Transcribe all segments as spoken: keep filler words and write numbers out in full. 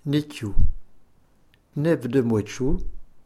Nitiou, Nef de Mouetchou.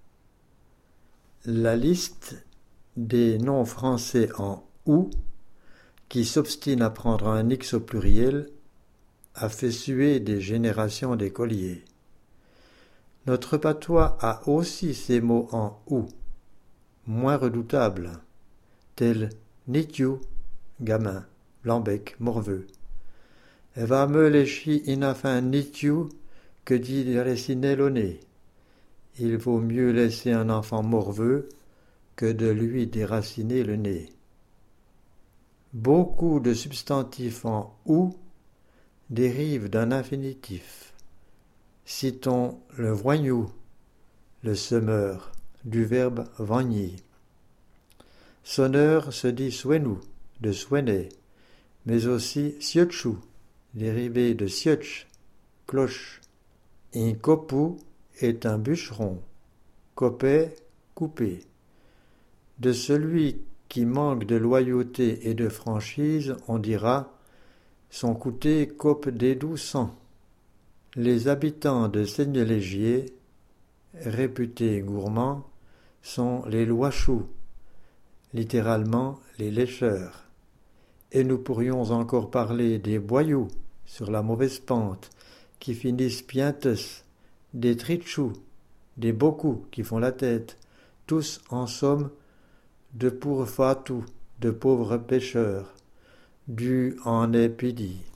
La liste des noms français en ou qui s'obstinent à prendre un x au pluriel a fait suer des générations d'écoliers. Notre patois a aussi ces mots en ou, moins redoutables, tels Nitiou, gamin, Blanbec, morveux. Eva me léchi inafin Nitiou que dit déraciner le nez. Il vaut mieux laisser un enfant morveux que de lui déraciner le nez. Beaucoup de substantifs en ou dérivent d'un infinitif. Citons le voignou, le semeur, du verbe vagner. Sonneur se dit souenou, de souenet, mais aussi siotchou, dérivé de siotch, cloche. Un copou est un bûcheron, copet, coupé. De celui qui manque de loyauté et de franchise, on dira « son coûté cope des doux sang ». Les habitants de Seignelay-Gier, réputés gourmands, sont les loichous, littéralement les lécheurs. Et nous pourrions encore parler des boyous sur la mauvaise pente, qui finissent pienteux, des tritchous, des beaucoup qui font la tête, tous en somme de pour fatou, de pauvres pêcheurs, du en est pidi.